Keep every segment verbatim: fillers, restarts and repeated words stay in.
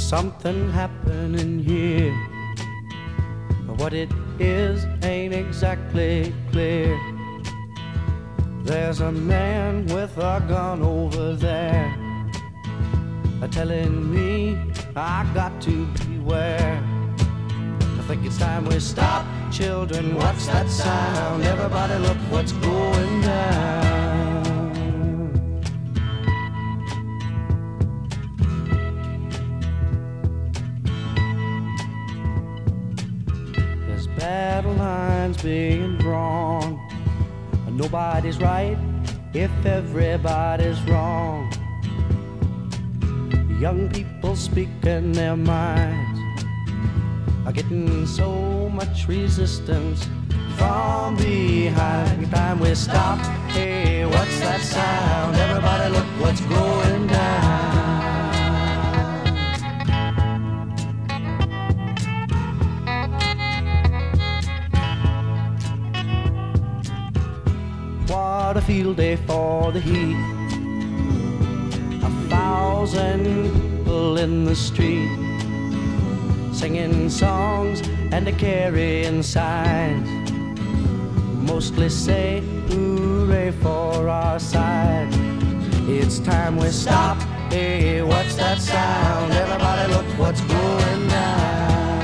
something happening here. What it is ain't exactly clear. There's a man with a gun over there, telling me I got to beware. I think it's time we stop. Children, what's that sound? Everybody look what's going down. There's battle lines being drawn. Nobody's right if everybody's wrong. Young people speaking their minds are getting so much resistance from behind. Time we stop. Hey, what's that sound? Everybody look what's going down. What a field day for the heat. A thousand people in the street, singing songs and a carrying signs. Mostly say hooray for our side. It's time we stop. Hey, what's that sound? Everybody look what's going down.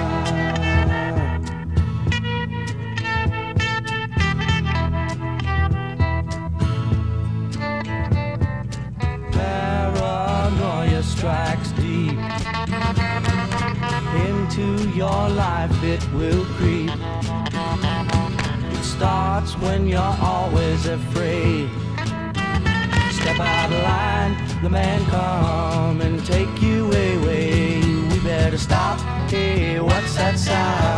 Paranoia strikes deep into your life, it will creep. It starts when you're always afraid. Step out of line, the man come and take you away. We better stop. Hey, what's that sound?